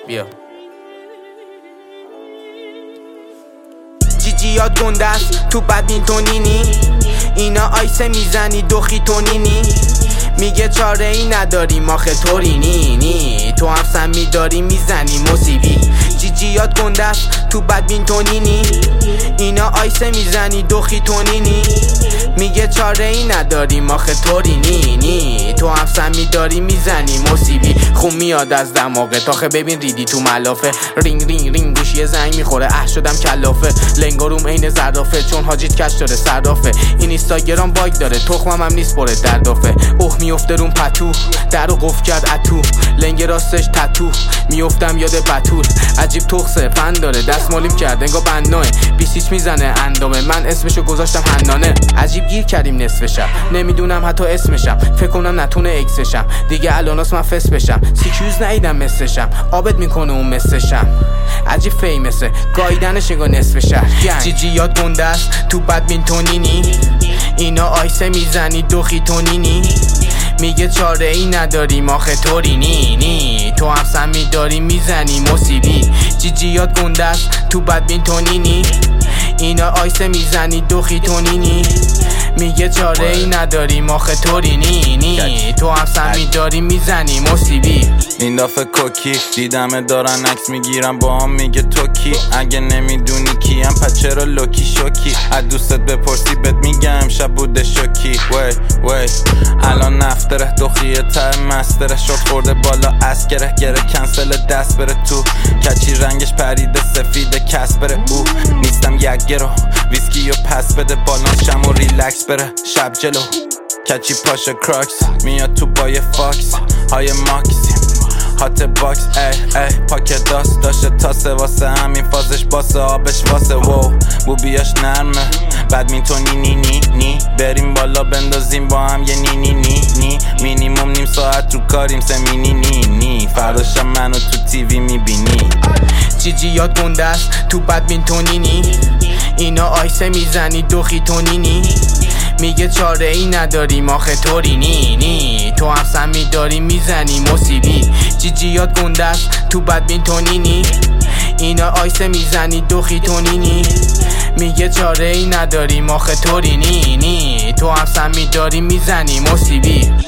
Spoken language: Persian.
بیا جیجیات گنده است تو بدمینتونینی، اینا آیسه میزنی دخی تونینی. میگه چاره ای نداریم آخه طورینی، تو هم سمی داری میزنی موسیقی. جیجیات گنده است تو بدمینتونینی، اینا آیسه میزنی دخی تونینی. میگه چاره ای نداریم آخه طورینی، تو هم سمی داری میزنی موسیقی. خون میاد از دماغت آخه ببین ریدی تو ملافه. رینگ رینگ رینگ گوشی زنگ میخوره شدم کلافه. لنگاروم عین زرافه چون حاجیت کش داره صرافه. این اینستاگرام باگ داره تخمم هم نیست پره دردافه. اوه میفته روم پتو درو قفل کرد اتو، لنگ راستش تتو میفتم یاد بتول. عجیب تخصه فن داره دستمالیم کرد انگار بناه. 20 میزنه اندامه من اسمشو گذاشتم حنانه. عجیب گیر کردیم نصف شب نمیدونم حتی اسمشم، فکر کنم نتونه اکسشم دیگه الاناس من فس بشم. سیکیوز نیدم مثلشم آبت میکنه اون مثلشم. عجیب فیمسه گایدنش انگار نصف شهر. جیجیات گنده است تو بدمینتونینی، اینا آیسه میزنی دخی تونینی. میگه چاره ای نداریم آخه طورینی، تو هم سمی داری میزنی موسیقی. جیجیات گنده است تو بدمینتونینی، اینا آیسه میزنی دخی تونینی. میگه چاره ای نداریم آخه طورینی، تو هم سمی داری میزنی موسیقی. این دفعه کوکی دیدمه دارن عکس میگیرن با هم میگه تو کی. اگه نمیدونی کیم پس چرا لوکی شوکی. از دوستت بپرسی بهت میگم امشب بوده شوکی. وی الان نفتره دخیه ته مستره شد خورده بالا اسکره گره کنسل دست بره تو. کچی رنگش پریده سفیده کس بره او. نیستم یک گرو ویسکی و پس بده بالانشم و ریلکس بره شب جلو. کچی پاشه کراکس میاد تو با یه فاکس های ماکسی هات باکس ای پاکت داشته تاسه واسه همین فازش باسه آبش واسه وو. بوبیاش نرمه بدمینتونینی بریم بالا بندازیم با هم یه نی مینیموم نیم ساعت رو کاریم سمینی فرداشم منو تو تیوی میبینی. جیجیات گنده است تو بدمینتونینی، اینا آیسه میزنی دخی تونینی. میگه چاره ای نداریم آخه طورینی، تو هم سمی داری میزنی موسیقی. جیجیات گنده است تو بدمینتونینی، اینا آیسه میزنی دخی تونینی. میگه چاره ای نداریم آخه طورینی، تو هم سمی داری میزنی موسیقی.